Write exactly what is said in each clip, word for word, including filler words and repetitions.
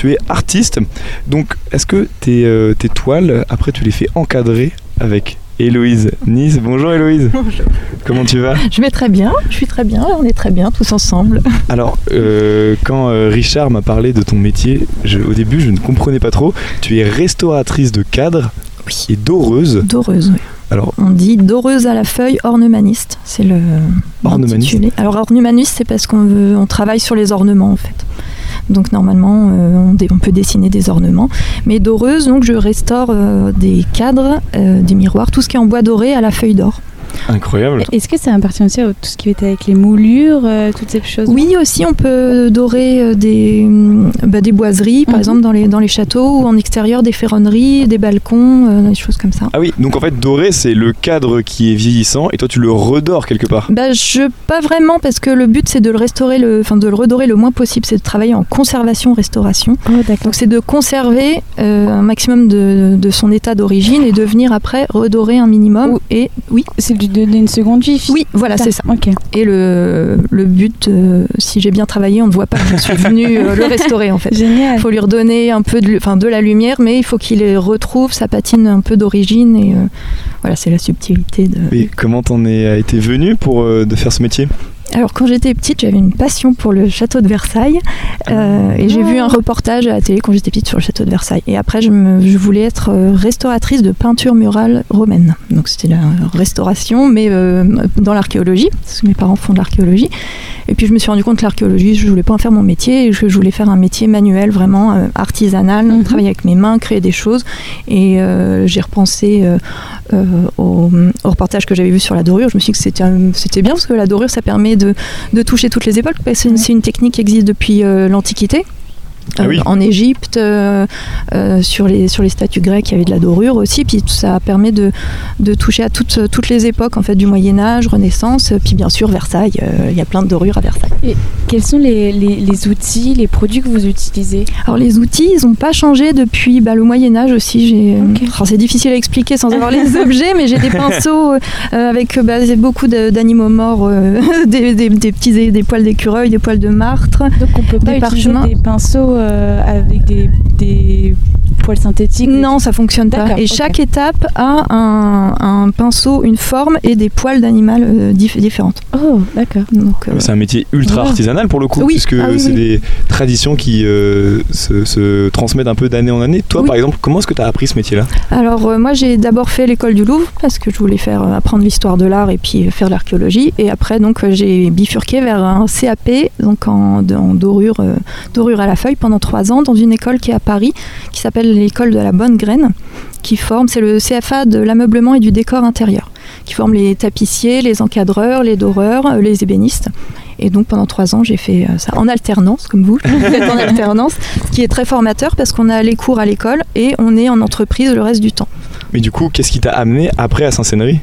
tu es artiste. Donc, est-ce que tes, euh, tes toiles, après, tu les fais encadrer avec Héloïse Nice? Bonjour Héloïse. Bonjour. Comment tu vas? Je vais très bien, je suis très bien, on est très bien tous ensemble. Alors, euh, quand euh, Richard m'a parlé de ton métier, je, au début je ne comprenais pas trop. Tu es restauratrice de cadres Oui. et doreuse. Doreuse, oui. Alors, on dit doreuse à la feuille, ornemaniste, c'est le Ornemaniste. intitulé. Alors ornemaniste, c'est parce qu'on veut, on travaille sur les ornements en fait. Donc normalement, euh, on, dé, on peut dessiner des ornements. Mais doreuse, donc je restaure euh, des cadres, euh, des miroirs, tout ce qui est en bois doré à la feuille d'or. incroyable. Est-ce que ça appartient aussi à tout ce qui est avec les moulures, euh, toutes ces choses? Oui, aussi on peut dorer euh, des, bah, des boiseries, par Mhm. exemple dans les, dans les châteaux, ou en extérieur des ferronneries, des balcons, euh, des choses comme ça. Ah oui, donc en fait doré c'est le cadre qui est vieillissant et toi tu le redores quelque part. Bah, je, pas vraiment, parce que le but c'est de le restaurer, le, enfin de le redorer le moins possible, c'est de travailler en conservation-restauration. Oh, d'accord. Donc c'est de conserver euh, un maximum de, de son état d'origine et de venir après redorer un minimum. Ou- Et oui, C'est de donner une seconde vie. oui, voilà, c'est ça. Ok. Et le, le but, euh, si j'ai bien travaillé, on ne voit pas que je suis venue euh, le restaurer en fait. Génial. Il faut lui redonner un peu de, enfin, de la lumière, mais il faut qu'il retrouve sa patine un peu d'origine. Et euh, voilà, c'est la subtilité de... Et comment t'en es été venue pour euh, de faire ce métier? Alors quand j'étais petite, j'avais une passion pour le château de Versailles euh, et j'ai vu un reportage à la télé quand j'étais petite sur le château de Versailles. Et après, je, me, je voulais être euh, restauratrice de peinture murale romaine. Donc c'était la restauration, mais euh, dans l'archéologie, parce que mes parents font de l'archéologie. Et puis je me suis rendu compte que l'archéologie, je voulais pas en faire mon métier, et que je voulais faire un métier manuel, vraiment euh, artisanal, Mhm. travailler avec mes mains, créer des choses. Et euh, j'ai repensé euh, euh, au, au reportage que j'avais vu sur la dorure. Je me suis dit que c'était, un- c'était bien, parce que la dorure, ça permet de, de toucher toutes les époques. C'est une, c'est une technique qui existe depuis euh, l'Antiquité. Ah oui. Euh, en Égypte, euh, euh, sur, les, sur les statues grecques, il y avait de la dorure aussi, puis ça permet de, de toucher à toutes, toutes les époques en fait, du Moyen-Âge, Renaissance, puis bien sûr Versailles, euh, il y a plein de dorures à Versailles. Et quels sont les, les, les outils, les produits que vous utilisez? Alors les outils, ils n'ont pas changé depuis bah, le Moyen-Âge aussi. J'ai, Ok. alors, c'est difficile à expliquer sans avoir les objets, mais j'ai des pinceaux euh, avec bah, beaucoup de, d'animaux morts, euh, des, des, des petits des poils d'écureuil, des poils de martre. Donc on peut pas Des utiliser parchemins. des pinceaux euh, avec des, des poils synthétiques? Non, ça fonctionne pas. D'accord, Et ok. chaque étape a un, un pinceau, une forme et des poils d'animal euh, dif- différentes. Oh, d'accord. Donc, euh, C'est un métier ultra Voilà. artisanal pour le coup, Oui. puisque Ah oui, c'est oui. des traditions qui euh, se, se transmettent un peu d'année en année. Toi Oui. par exemple, comment est-ce que tu as appris ce métier-là? alors euh, moi j'ai d'abord fait l'école du Louvre parce que je voulais faire euh, apprendre l'histoire de l'art et puis euh, faire de l'archéologie. Et après donc euh, j'ai bifurqué vers un C A P donc en, de- en dorure, euh, dorure à la feuille pendant trois ans dans une école qui est à Paris, qui s'appelle l'école de la bonne graine, qui forme, c'est le C F A de l'ameublement et du décor intérieur, qui forme les tapissiers, les encadreurs, les doreurs, euh, les ébénistes. Et donc pendant trois ans, j'ai fait euh, ça en alternance, comme vous, vous êtes en alternance, ce qui est très formateur parce qu'on a les cours à l'école et on est en entreprise le reste du temps. Mais du coup, qu'est-ce qui t'a amené après à Saint-Sénéry?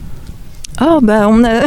Oh, bah, on a,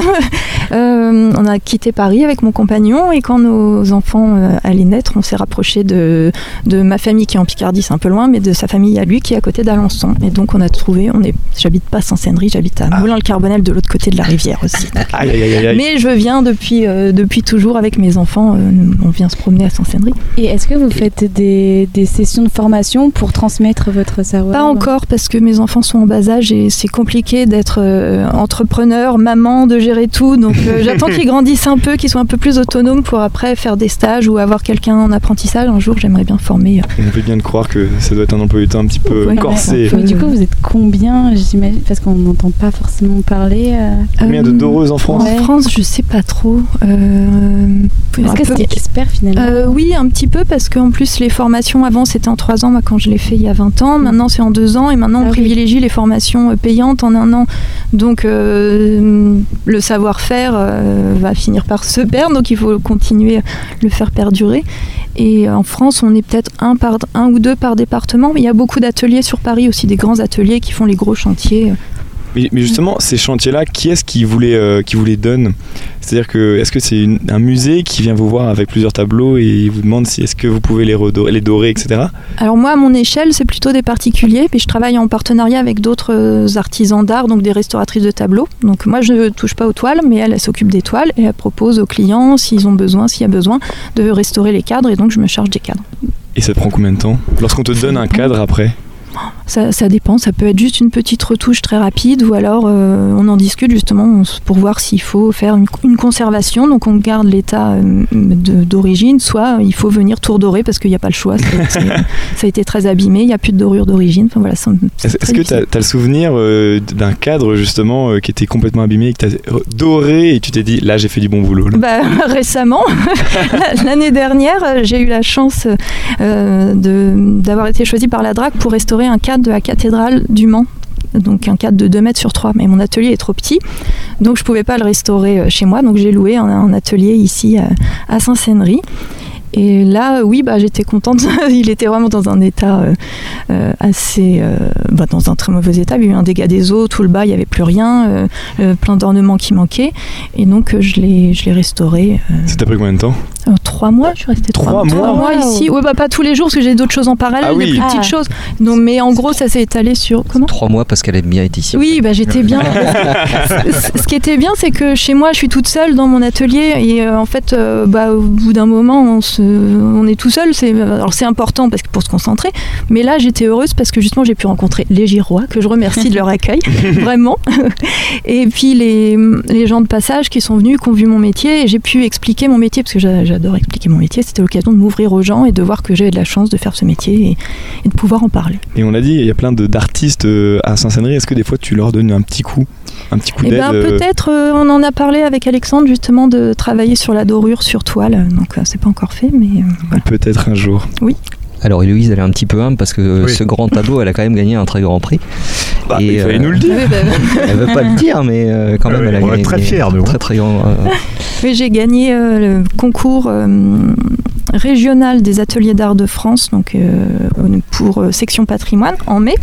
euh, on a quitté Paris avec mon compagnon et quand nos enfants euh, allaient naître, on s'est rapproché de, de ma famille qui est en Picardie, c'est un peu loin, mais de sa famille à lui qui est à côté d'Alençon. Et donc on a trouvé, on est, j'habite pas à Saint-Sénéry, j'habite à Ah. Moulins-le-Carbonel de l'autre côté de la rivière aussi. Donc, Aïe aïe aïe aïe. mais je viens depuis, euh, depuis toujours avec mes enfants, euh, on vient se promener à Saint-Sénéry. Et est-ce que vous faites des, des sessions de formation pour transmettre votre savoir? Pas encore parce que mes enfants sont en bas âge et c'est compliqué d'être euh, entrepreneur, maman, de gérer tout. Donc euh, j'attends qu'ils grandissent un peu, qu'ils soient un peu plus autonomes pour après faire des stages ou avoir quelqu'un en apprentissage. Un jour, j'aimerais bien former. On peut bien te croire que ça doit être un emploi du temps un petit peu Ouais. corsé. Ouais. Mais du coup, vous êtes combien, j'imagine, parce qu'on n'entend pas forcément parler euh, Combien de Euh, doreuses en France? Ouais. En France, je sais pas trop. Euh, Est-ce un que peu- c'est expert finalement? Euh, oui, un petit peu, parce qu'en plus, les formations avant, c'était en trois ans, moi, quand je l'ai fait il y a vingt ans. Maintenant, c'est en deux ans. Et maintenant, on Ah oui. privilégie les formations euh, payantes en un an. Donc, euh, le savoir-faire euh, va finir par se perdre. Donc, il faut continuer à le faire perdurer. Et en France, on est peut-être un, par, un ou deux par département. Mais il y a beaucoup d'ateliers sur Paris aussi, des grands ateliers qui font les gros chantiers. Mais, mais justement, ces chantiers-là, qui est-ce qui vous les, euh, qui vous les donne? C'est-à-dire que, est-ce que c'est une- un musée qui vient vous voir avec plusieurs tableaux et il vous demande si est-ce que vous pouvez les, redorer, les dorer, et cetera. Alors moi, à mon échelle, c'est plutôt des particuliers, puis je travaille en partenariat avec d'autres euh, artisans d'art, donc des restauratrices de tableaux. Donc moi, je ne touche pas aux toiles, mais elle, elle s'occupe des toiles et elle propose aux clients, s'ils ont besoin, s'il y a besoin, de restaurer les cadres, et donc je me charge des cadres. Et ça te prend combien de temps lorsqu'on te donne un cadre après? Ça, ça dépend, ça peut être juste une petite retouche très rapide ou alors euh, on en discute justement pour voir s'il faut faire une, une conservation, donc on garde l'état euh, de, d'origine, soit il faut venir tout redorer parce qu'il n'y a pas le choix, c'est, c'est, ça a été très abîmé, il n'y a plus de dorure d'origine. Enfin, voilà, c'est, c'est est-ce, est-ce que tu as le souvenir euh, d'un cadre justement euh, qui était complètement abîmé, que tu as doré et tu t'es dit là j'ai fait du bon boulot là. Bah, récemment, l'année dernière, j'ai eu la chance euh, de, d'avoir été choisie par la D R A C pour restaurer un cadre de la cathédrale du Mans, donc un cadre de deux mètres sur trois, mais mon atelier est trop petit, donc je ne pouvais pas le restaurer chez moi, donc j'ai loué un, un atelier ici à, à Saint-Sénéry. Et là, oui, bah, j'étais contente. Il était vraiment dans un état euh, euh, assez... Euh, bah, dans un très mauvais état. Il y a eu un dégât des eaux, tout le bas, il n'y avait plus rien, euh, euh, plein d'ornements qui manquaient. Et donc, euh, je, l'ai, je l'ai restauré. Euh, C'était après combien de temps? euh, Trois mois, je suis restée trois, trois mois, trois mois ici. Ouais, bah, pas tous les jours, parce que j'ai d'autres choses en parallèle, ah, oui. des plus petites ah. choses. Donc, mais en gros, ça s'est étalé sur... Comment? Trois mois parce qu'elle aime bien être ici. Oui, bah, j'étais bien. Ce qui était bien, c'est que chez moi, je suis toute seule dans mon atelier. Et euh, en fait, euh, bah, au bout d'un moment, on, se, on est tout seul, c'est, alors c'est important parce que pour se concentrer, mais là j'étais heureuse parce que justement j'ai pu rencontrer les Girois, que je remercie de leur accueil, vraiment, et puis les, les gens de passage qui sont venus, qui ont vu mon métier, et j'ai pu expliquer mon métier, parce que j'adore expliquer mon métier, c'était l'occasion de m'ouvrir aux gens et de voir que j'avais de la chance de faire ce métier et, et de pouvoir en parler. Et on l'a dit, il y a plein de, d'artistes à Saint-Sénéry, est-ce que des fois tu leur donnes un petit coup un petit coup eh d'aide ben, peut-être, euh, on en a parlé avec Alexandre justement de travailler sur la dorure sur toile, donc euh, c'est pas encore fait, mais euh, voilà. Peut-être un jour. Oui. Alors Héloïse, elle est un petit peu humble parce que oui. ce grand tableau, elle a quand même gagné un très grand prix. Bah, et, il fallait euh, nous le dire. Elle veut pas le dire, mais euh, quand même, oui, elle a on gagné. est très fiers, nous. Très très grand. Euh... Oui, j'ai gagné euh, le concours euh, régional des ateliers d'art de France, donc euh, pour euh, section patrimoine en mai.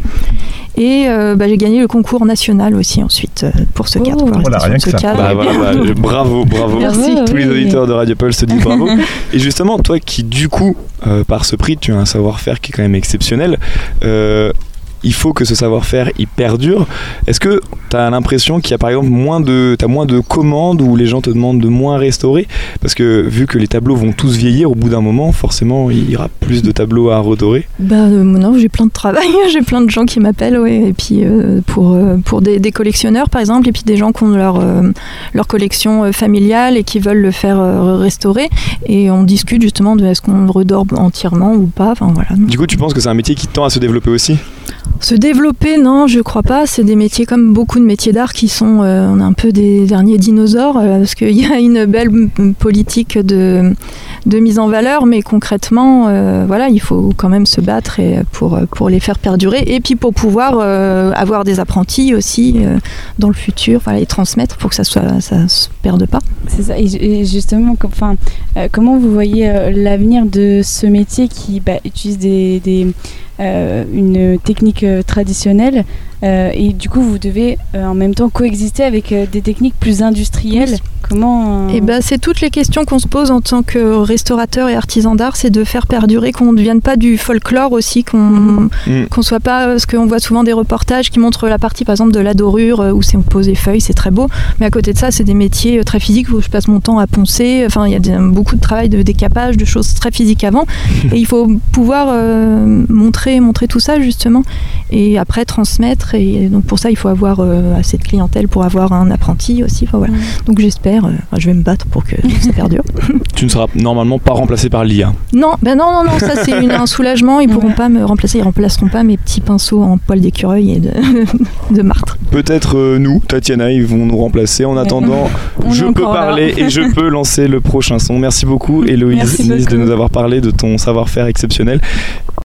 Et euh, bah, j'ai gagné le concours national aussi ensuite euh, pour ce cadre. Oh, pour voilà, rien que ce ça. cadre. Bah, voilà, bah, bravo, bravo. Merci. Tous oui. les auditeurs de Radio Pulse se disent bravo. Et justement, toi qui du coup, euh, par ce prix, tu as un savoir-faire qui est quand même exceptionnel. Euh, il faut que ce savoir-faire il perdure. Est-ce que tu as l'impression qu'il y a par exemple moins de, t'as moins de commandes où les gens te demandent de moins restaurer? Parce que vu que les tableaux vont tous vieillir, au bout d'un moment, forcément, il y aura plus de tableaux à redorer. Bah euh, non, j'ai plein de travail, j'ai plein de gens qui m'appellent, ouais, et puis euh, pour, euh, pour des, des collectionneurs par exemple, et puis des gens qui ont leur, euh, leur collection euh, familiale et qui veulent le faire euh, restaurer, et on discute justement de est-ce qu'on le redore entièrement ou pas, enfin voilà. Du coup, tu penses que c'est un métier qui tend à se développer aussi? Se développer, non, je crois pas. C'est des métiers comme beaucoup de métiers d'art qui sont, euh, on est un peu des derniers dinosaures, euh, parce qu'il y a une belle m- politique de, de mise en valeur, mais concrètement, euh, voilà, il faut quand même se battre et pour, pour les faire perdurer, et puis pour pouvoir euh, avoir des apprentis aussi euh, dans le futur, voilà, les transmettre pour que ça soit, ça se perde pas. C'est ça. Et, et justement, com- enfin, euh, comment vous voyez euh, l'avenir de ce métier qui bah, utilise des, des Euh, une technique euh, traditionnelle euh, et du coup vous devez euh, en même temps coexister avec euh, des techniques plus industrielles. Oui. Comment euh... Et ben, c'est toutes les questions qu'on se pose en tant que restaurateur et artisan d'art, c'est de faire perdurer, qu'on ne devienne pas du folklore aussi, qu'on Mmh. qu'on soit pas, parce qu'on voit souvent des reportages qui montrent la partie par exemple de la dorure où c'est on pose des feuilles, c'est très beau, mais à côté de ça c'est des métiers très physiques où je passe mon temps à poncer, enfin il y a des, beaucoup de travail de décapage, de choses très physiques avant, et il faut pouvoir euh, montrer, montrer tout ça justement, et après transmettre, et donc pour ça il faut avoir euh, assez de clientèle pour avoir un apprenti aussi, enfin, voilà. Mmh. Donc j'espère, euh, je vais me battre pour que ça perdure. Tu ne seras normalement pas remplacé par l'I A. Non, ben non, non, non, ça c'est une, un soulagement, ils pourront Ouais. pas me remplacer, ils remplaceront pas mes petits pinceaux en poil d'écureuil et de, de martre. Peut-être euh, nous, Tatiana, ils vont nous remplacer. En attendant, On je est peux encore là. parler et je peux lancer le prochain son. Merci beaucoup, Héloïse Merci Nice, de beaucoup. nous avoir parlé de ton savoir-faire exceptionnel.